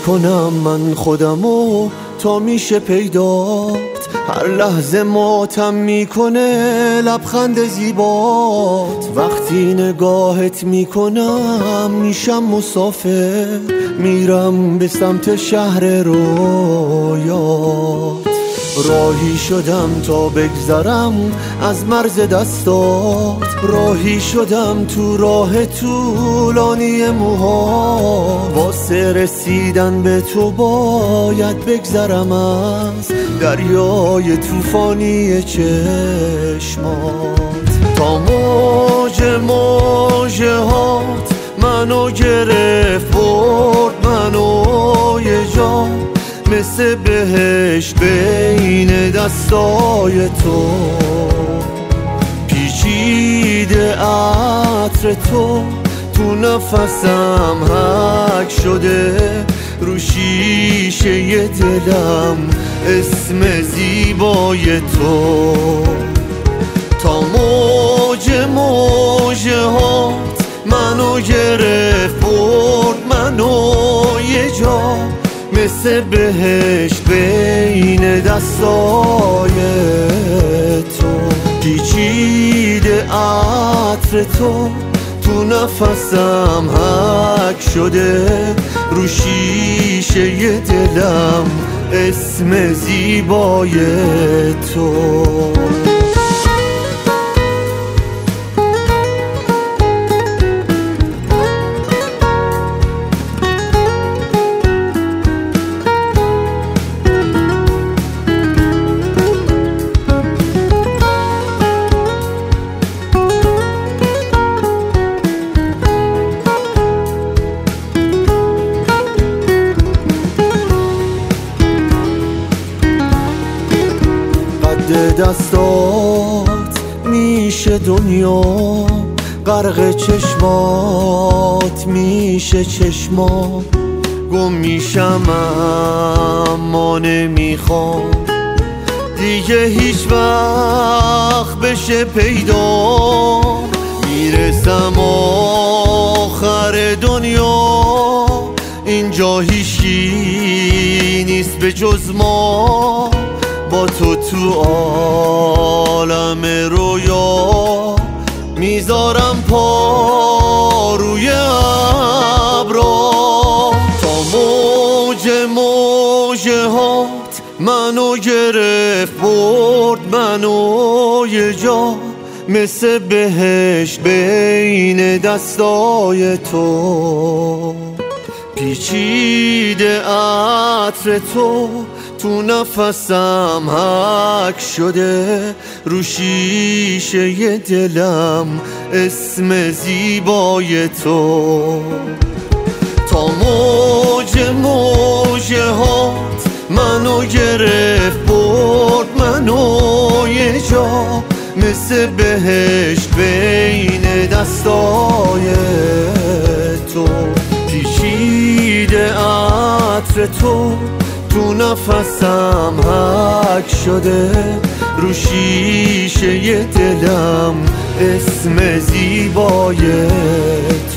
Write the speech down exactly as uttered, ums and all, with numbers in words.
میکنم من خودمو تا میشه پیدات، هر لحظه ماتم میکنه لبخند زیبات. وقتی نگاهت میکنم میشم مسافر، میرم به سمت شهر رویات. راهی شدم تا بگذرم از مرز دستات، راهی شدم تو راه طولانی موها. واسه رسیدن به تو باید بگذرم از دریای طوفانی چشمات. تا موج موجه هات منو گرفت برد منو یه جا، مثل بهشت بین دستای تو. پیچیده عطر تو تو نفسم حک شده، رو شیشه دلم اسم زیبای تو. تا موج موجه هات منو گرفت برد منو یه جا، مثل بهشت بین دستای تو. پیچیده عطر تو تو نفسم حک شده، رو شیشه دلم اسم زیبای تو. دستات میشه دنیا، غرق چشمات میشه چشما. گم میشم اما نمیخوام دیگه هیچ وقت بشه پیدا. میرسم آخر دنیا، اینجا هیچی نیست به جز ما. با تو تو عالم رویا، میذارم پا روی ابرا. تا موج موجه هات منو گرفت برد منو یه جا، مثل بهشت بین دستای تو. پیچیده عطر تو تو نفسم حک شده، رو شیشه دلم اسم زیبای تو. تا موج موجه هات منو گرفت برد منو یه جا، مثل بهشت بین دستای تو. پیچیده عطر تو تو نفسم حک شده، رو شیشه دلم اسم زیبای